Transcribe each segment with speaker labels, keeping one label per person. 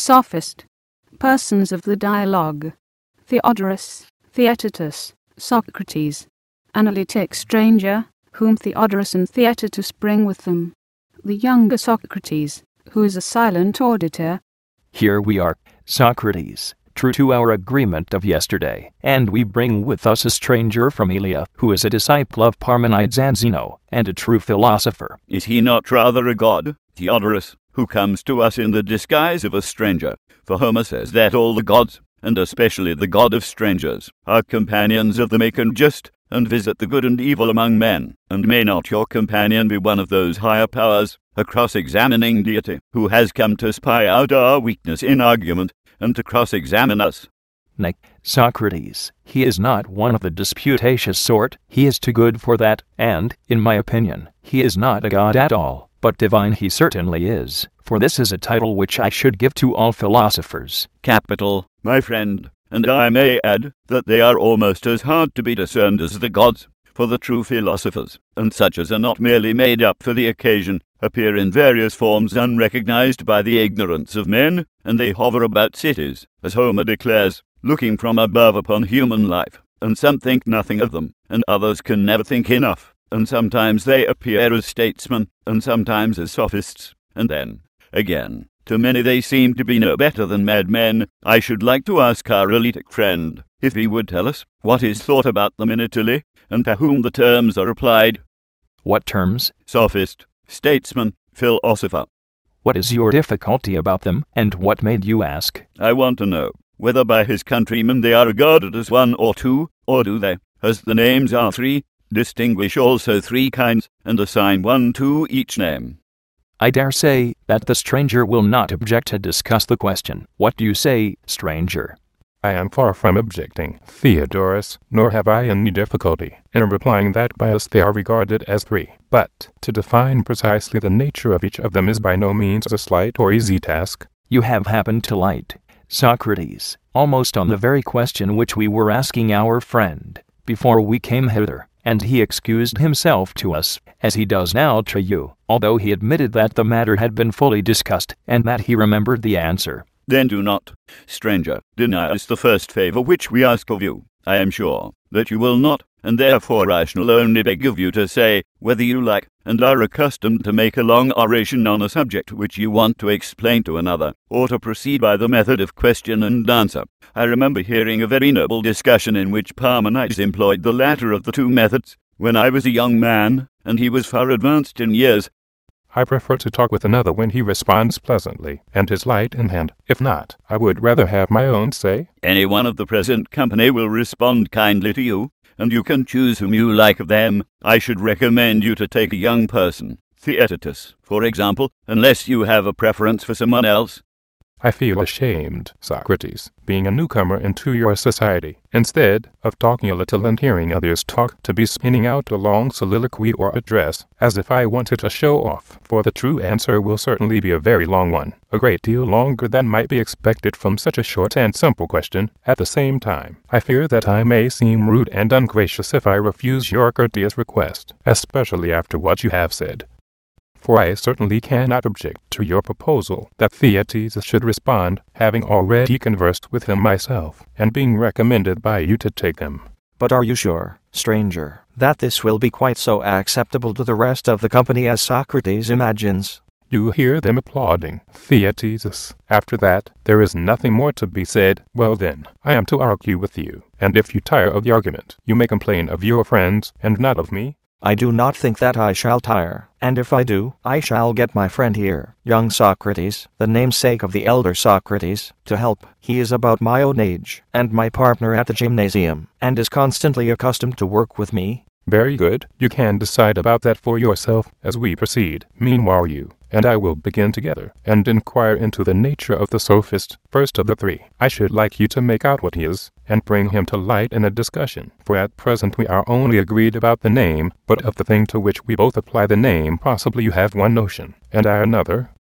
Speaker 1: Sophist. Persons of the dialogue: Theodorus, Theaetetus, Socrates. Analytic stranger, whom Theodorus and Theaetetus bring with them. The younger Socrates, who is a silent auditor.
Speaker 2: Here we are, Socrates, true to our agreement of yesterday, and we bring with us a stranger from Elea, who is a disciple of Parmenides and Zeno, and a true philosopher.
Speaker 3: Is he not rather a god, Theodorus, who comes to us in the disguise of a stranger? For Homer says that all the gods, and especially the god of strangers, are companions of the meek and just, and visit the good and evil among men. And may not your companion be one of those higher powers, a cross-examining deity, who has come to spy out our weakness in argument, and to cross-examine us?
Speaker 2: Nay, Socrates, he is not one of the disputatious sort. He is too good for that, and, in my opinion, he is not a god at all, but divine he certainly is, for this is a title which I should give to all philosophers.
Speaker 3: Capital, my friend, and I may add that they are almost as hard to be discerned as the gods, for the true philosophers, and such as are not merely made up for the occasion, appear in various forms unrecognized by the ignorance of men, and they hover about cities, as Homer declares, looking from above upon human life, and some think nothing of them, and others can never think enough, and sometimes they appear as statesmen, and sometimes as sophists, and then, again, to many they seem to be no better than madmen. I should like to ask our Eleatic friend if he would tell us what is thought about them in Italy, and to whom the terms are applied.
Speaker 2: What terms?
Speaker 3: Sophist, statesman, philosopher.
Speaker 2: What is your difficulty about them, and what made you ask?
Speaker 3: I want to know whether by his countrymen they are regarded as one or two, or do they, as the names are three, distinguish also three kinds, and assign one to each name?
Speaker 2: I dare say that the stranger will not object to discuss the question. What do you say, stranger?
Speaker 4: I am far from objecting, Theodorus, nor have I any difficulty in replying that by us they are regarded as three. But to define precisely the nature of each of them is by no means a slight or easy task.
Speaker 2: You have happened to light, Socrates, almost on the very question which we were asking our friend before we came hither, and he excused himself to us, as he does now to you, although he admitted that the matter had been fully discussed, and that he remembered the answer.
Speaker 3: Then do not, stranger, deny us the first favor which we ask of you. I am sure that you will not, and therefore I shall only beg of you to say whether you like, and are accustomed to make a long oration on a subject which you want to explain to another, or to proceed by the method of question and answer. I remember hearing a very noble discussion in which Parmenides employed the latter of the two methods, when I was a young man, and he was far advanced in years.
Speaker 4: I prefer to talk with another when he responds pleasantly, and is light in hand. If not, I would rather have my own say.
Speaker 3: Any one of the present company will respond kindly to you, and you can choose whom you like of them. I should recommend you to take a young person, Theaetetus, for example, unless you have a preference for someone else.
Speaker 4: I feel ashamed, Socrates, being a newcomer into your society. Instead of talking a little and hearing others talk, to be spinning out a long soliloquy or address, as if I wanted to show off, for the true answer will certainly be a very long one, a great deal longer than might be expected from such a short and simple question. At the same time, I fear that I may seem rude and ungracious if I refuse your courteous request, especially after what you have said. For I certainly cannot object to your proposal that Theaetetus should respond, having already conversed with him myself, and being recommended by you to take them.
Speaker 5: But are you sure, stranger, that this will be quite so acceptable to the rest of the company as Socrates imagines?
Speaker 4: You hear them applauding, Theaetetus. After that, there is nothing more to be said. Well then, I am to argue with you, and if you tire of the argument, you may complain of your friends, and not of me.
Speaker 5: I do not think that I shall tire, and if I do, I shall get my friend here, young Socrates, the namesake of the elder Socrates, to help. He is about my own age, and my partner at the gymnasium, and is constantly accustomed to work with me.
Speaker 4: Very good. You can decide about that for yourself as we proceed. Meanwhile you and I will begin together, and inquire into the nature of the sophist, first of the three. I should like you to make out what he is, and bring him to light in a discussion, for at present we are only agreed about the name, but of the thing to which we both apply the name possibly you have one notion, and I another.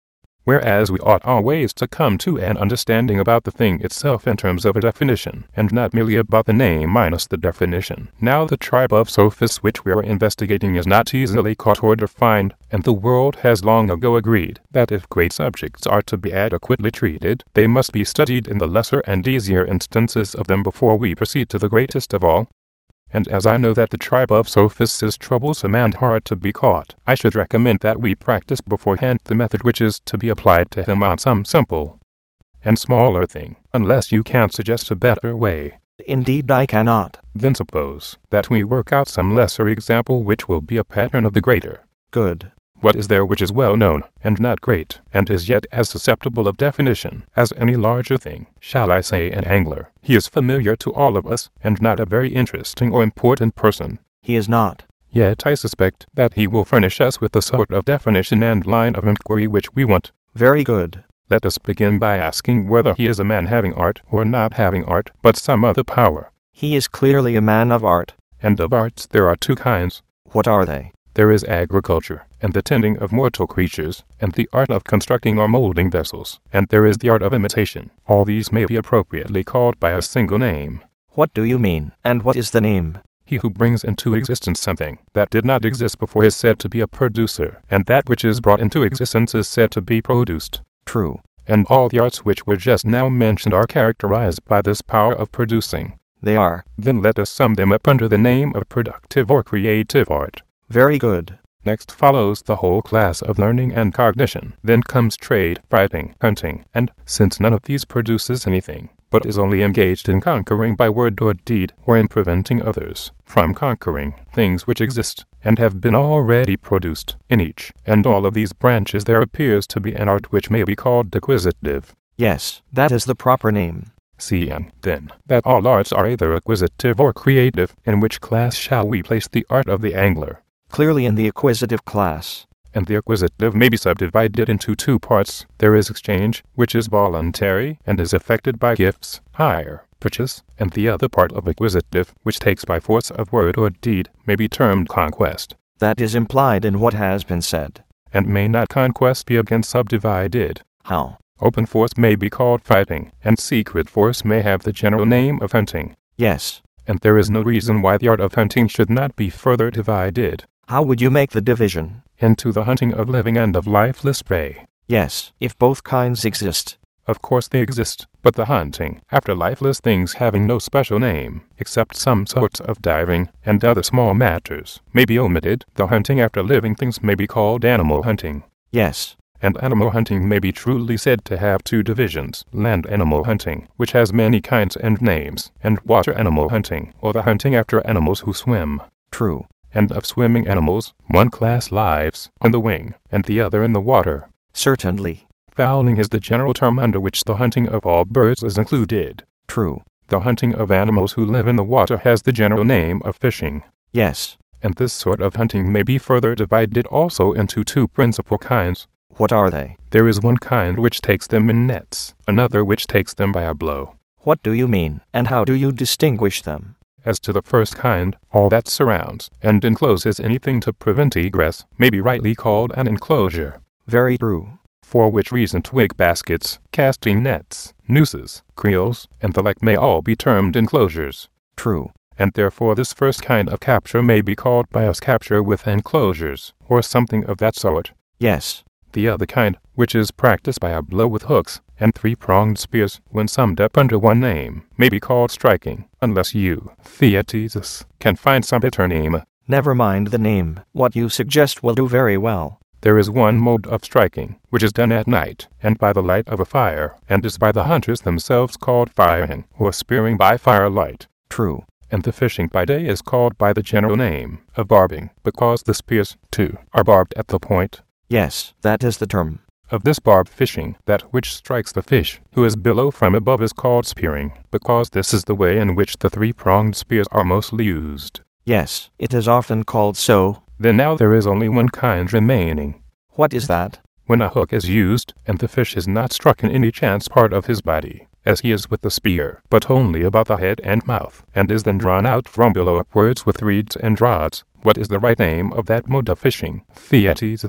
Speaker 4: whereas we ought always to come to an understanding about the thing itself in terms of a definition, and not merely about the name minus the definition. Now the tribe of sophists which we are investigating is not easily caught or defined, and the world has long ago agreed that if great subjects are to be adequately treated, they must be studied in the lesser and easier instances of them before we proceed to the greatest of all. And as I know that the tribe of sophists is troublesome and hard to be caught, I should recommend that we practice beforehand the method which is to be applied to them on some simple and smaller thing, unless you can suggest a better way.
Speaker 5: Indeed I cannot.
Speaker 4: Then suppose that we work out some lesser example which will be a pattern of the greater.
Speaker 5: Good.
Speaker 4: What is there which is well known, and not great, and is yet as susceptible of definition as any larger thing? Shall I say an angler? He is familiar to all of us, and not a very interesting or important person.
Speaker 5: He is not.
Speaker 4: Yet I suspect that he will furnish us with the sort of definition and line of inquiry which we want.
Speaker 5: Very good.
Speaker 4: Let us begin by asking whether he is a man having art, or not having art, but some other power.
Speaker 5: He is clearly a man of art.
Speaker 4: And of arts there are two kinds.
Speaker 5: What are they?
Speaker 4: There is agriculture, and the tending of mortal creatures, and the art of constructing or molding vessels, and there is the art of imitation. All these may be appropriately called by a single name.
Speaker 5: What do you mean, and what is the name?
Speaker 4: He who brings into existence something that did not exist before is said to be a producer, and that which is brought into existence is said to be produced.
Speaker 5: True.
Speaker 4: And all the arts which were just now mentioned are characterized by this power of producing.
Speaker 5: They are.
Speaker 4: Then let us sum them up under the name of productive or creative art.
Speaker 5: Very good.
Speaker 4: Next follows the whole class of learning and cognition. Then comes trade, fighting, hunting, and, since none of these produces anything, but is only engaged in conquering by word or deed, or in preventing others from conquering things which exist, and have been already produced, in each and all of these branches there appears to be an art which may be called acquisitive.
Speaker 5: Yes, that is the proper name.
Speaker 4: Seeing, then, that all arts are either acquisitive or creative, in which class shall we place the art of the angler?
Speaker 5: Clearly in the acquisitive class.
Speaker 4: And the acquisitive may be subdivided into two parts. There is exchange, which is voluntary, and is effected by gifts, hire, purchase, and the other part of acquisitive, which takes by force of word or deed, may be termed conquest.
Speaker 5: That is implied in what has been said.
Speaker 4: And may not conquest be again subdivided?
Speaker 5: How?
Speaker 4: Open force may be called fighting, and secret force may have the general name of hunting.
Speaker 5: Yes.
Speaker 4: And there is no reason why the art of hunting should not be further divided.
Speaker 5: How would you make the division?
Speaker 4: Into the hunting of living and of lifeless prey.
Speaker 5: Yes, if both kinds exist.
Speaker 4: Of course they exist, but the hunting after lifeless things having no special name, except some sorts of diving and other small matters, may be omitted. The hunting after living things may be called animal hunting.
Speaker 5: Yes.
Speaker 4: And animal hunting may be truly said to have two divisions, land animal hunting, which has many kinds and names, and water animal hunting, or the hunting after animals who swim.
Speaker 5: True.
Speaker 4: And of swimming animals, one class lives on the wing, and the other in the water.
Speaker 5: Certainly.
Speaker 4: Fowling is the general term under which the hunting of all birds is included.
Speaker 5: True.
Speaker 4: The hunting of animals who live in the water has the general name of fishing.
Speaker 5: Yes.
Speaker 4: And this sort of hunting may be further divided also into two principal kinds.
Speaker 5: What are they?
Speaker 4: There is one kind which takes them in nets, another which takes them by a blow.
Speaker 5: What do you mean, and how do you distinguish them?
Speaker 4: As to the first kind, all that surrounds and encloses anything to prevent egress may be rightly called an enclosure.
Speaker 5: Very true.
Speaker 4: For which reason twig baskets, casting nets, nooses, creels, and the like may all be termed enclosures.
Speaker 5: True.
Speaker 4: And therefore this first kind of capture may be called by us capture with enclosures, or something of that sort.
Speaker 5: Yes.
Speaker 4: The other kind, which is practiced by a blow with hooks and three-pronged spears, when summed up under one name, may be called striking, unless you, Theaetetus, can find some better name.
Speaker 5: Never mind the name. What you suggest will do very well.
Speaker 4: There is one mode of striking, which is done at night, and by the light of a fire, and is by the hunters themselves called firing, or spearing by firelight.
Speaker 5: True.
Speaker 4: And the fishing by day is called by the general name of barbing, because the spears, too, are barbed at the point.
Speaker 5: Yes, that is the term.
Speaker 4: Of this barb fishing, that which strikes the fish, who is below from above, is called spearing, because this is the way in which the three-pronged spears are mostly used.
Speaker 5: Yes, it is often called so.
Speaker 4: Then now there is only one kind remaining.
Speaker 5: What is that?
Speaker 4: When a hook is used, and the fish is not struck in any chance part of his body, as he is with the spear, but only about the head and mouth, and is then drawn out from below upwards with reeds and rods. What is the right name of that mode of fishing, Theaetetus?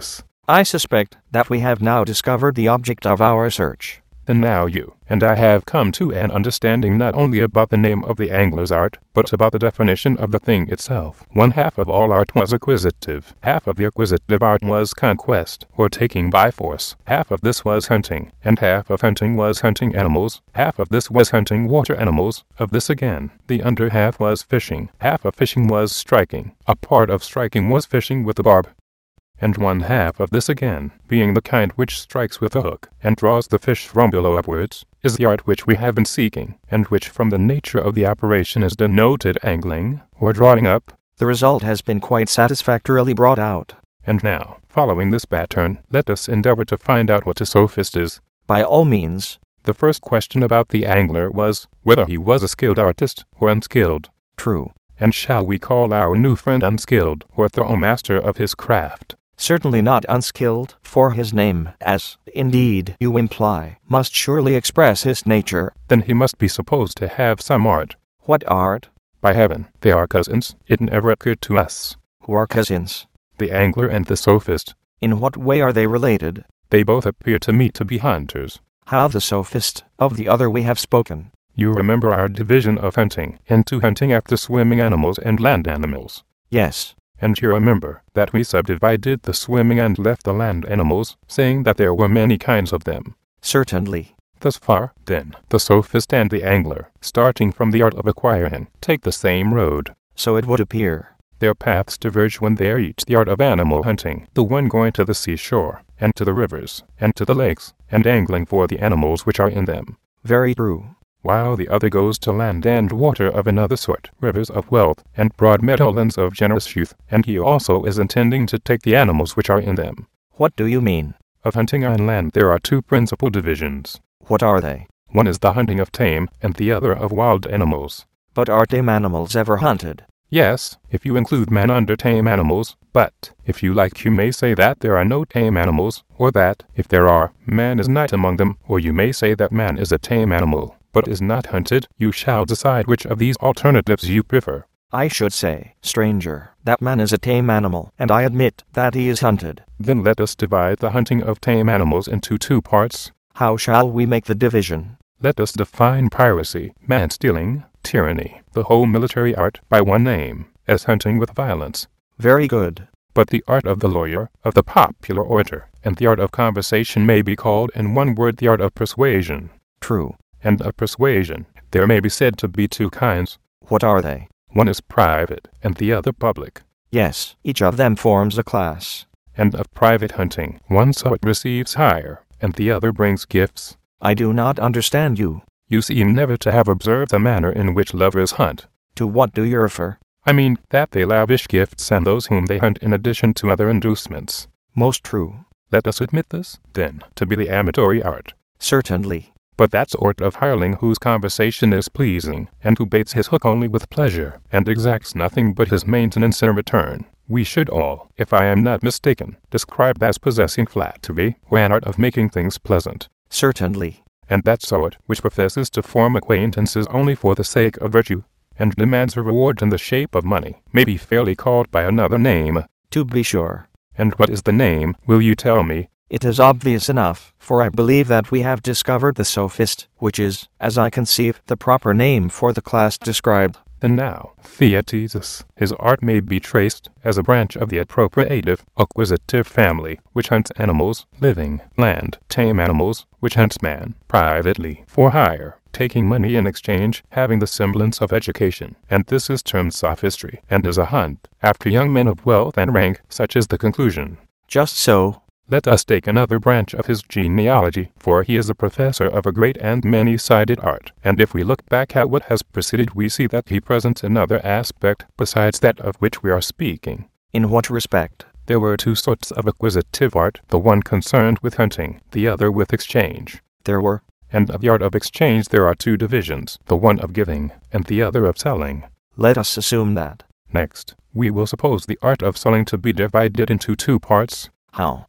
Speaker 5: I suspect that we have now discovered the object of our search.
Speaker 4: And now you and I have come to an understanding not only about the name of the angler's art, but about the definition of the thing itself. One half of all art was acquisitive. Half of the acquisitive art was conquest, or taking by force. Half of this was hunting, and half of hunting was hunting animals. Half of this was hunting water animals. Of this again, the under half was fishing. Half of fishing was striking. A part of striking was fishing with the barb. And one half of this again, being the kind which strikes with a hook, and draws the fish from below upwards, is the art which we have been seeking, and which from the nature of the operation is denoted angling, or drawing up.
Speaker 5: The result has been quite satisfactorily brought out.
Speaker 4: And now, following this pattern, let us endeavor to find out what a sophist is.
Speaker 5: By all means.
Speaker 4: The first question about the angler was whether he was a skilled artist or unskilled.
Speaker 5: True.
Speaker 4: And shall we call our new friend unskilled, or the master of his craft?
Speaker 5: Certainly not unskilled, for his name, as, indeed, you imply, must surely express his nature.
Speaker 4: Then he must be supposed to have some art.
Speaker 5: What art?
Speaker 4: By heaven, they are cousins. It never occurred to us.
Speaker 5: Who are cousins?
Speaker 4: The angler and the sophist.
Speaker 5: In what way are they related?
Speaker 4: They both appear to me to be hunters.
Speaker 5: How the sophist, of the other we have spoken.
Speaker 4: You remember our division of hunting into hunting after swimming animals and land animals.
Speaker 5: Yes.
Speaker 4: And you remember that we subdivided the swimming and left the land animals, saying that there were many kinds of them.
Speaker 5: Certainly.
Speaker 4: Thus far, then, the sophist and the angler, starting from the art of acquiring, take the same road.
Speaker 5: So it would appear.
Speaker 4: Their paths diverge when they reach the art of animal hunting, the one going to the seashore, and to the rivers, and to the lakes, and angling for the animals which are in them.
Speaker 5: Very true.
Speaker 4: While the other goes to land and water of another sort, rivers of wealth, and broad meadowlands of generous youth, and he also is intending to take the animals which are in them.
Speaker 5: What do you mean?
Speaker 4: Of hunting on land there are two principal divisions.
Speaker 5: What are they?
Speaker 4: One is the hunting of tame, and the other of wild animals.
Speaker 5: But are tame animals ever hunted?
Speaker 4: Yes, if you include man under tame animals, but, if you like, you may say that there are no tame animals, or that, if there are, man is not among them, or you may say that man is a tame animal, but is not hunted. You shall decide which of these alternatives you prefer.
Speaker 5: I should say, stranger, that man is a tame animal, and I admit that he is hunted.
Speaker 4: Then let us divide the hunting of tame animals into two parts.
Speaker 5: How shall we make the division?
Speaker 4: Let us define piracy, man-stealing, tyranny, the whole military art, by one name, as hunting with violence.
Speaker 5: Very good.
Speaker 4: But the art of the lawyer, of the popular orator, and the art of conversation may be called in one word the art of persuasion.
Speaker 5: True.
Speaker 4: And of persuasion, there may be said to be two kinds.
Speaker 5: What are they?
Speaker 4: One is private, and the other public.
Speaker 5: Yes, each of them forms a class.
Speaker 4: And of private hunting, one so it receives hire, and the other brings gifts.
Speaker 5: I do not understand you.
Speaker 4: You seem never to have observed the manner in which lovers hunt.
Speaker 5: To what do you refer?
Speaker 4: I mean that they lavish gifts on those whom they hunt in addition to other inducements.
Speaker 5: Most true.
Speaker 4: Let us admit this, then, to be the amatory art.
Speaker 5: Certainly.
Speaker 4: But that sort of hireling whose conversation is pleasing, and who baits his hook only with pleasure, and exacts nothing but his maintenance in return, we should all, if I am not mistaken, describe as possessing flattery, or an art of making things pleasant.
Speaker 5: Certainly.
Speaker 4: And that sort which professes to form acquaintances only for the sake of virtue, and demands a reward in the shape of money, may be fairly called by another name.
Speaker 5: To be sure.
Speaker 4: And what is the name, will you tell me?
Speaker 5: It is obvious enough, for I believe that we have discovered the sophist, which is, as I conceive, the proper name for the class described.
Speaker 4: And now, Theaetetus, his art may be traced as a branch of the appropriative, acquisitive family, which hunts animals, living, land, tame animals, which hunts man, privately, for hire, taking money in exchange, having the semblance of education, and this is termed sophistry, and is a hunt after young men of wealth and rank, such is the conclusion.
Speaker 5: Just so.
Speaker 4: Let us take another branch of his genealogy, for he is a professor of a great and many-sided art, and if we look back at what has preceded we see that he presents another aspect besides that of which we are speaking.
Speaker 5: In what respect?
Speaker 4: There were two sorts of acquisitive art, the one concerned with hunting, the other with exchange.
Speaker 5: There were.
Speaker 4: And of the art of exchange there are two divisions, the one of giving, and the other of selling.
Speaker 5: Let us assume that.
Speaker 4: Next, we will suppose the art of selling to be divided into two parts.
Speaker 5: How?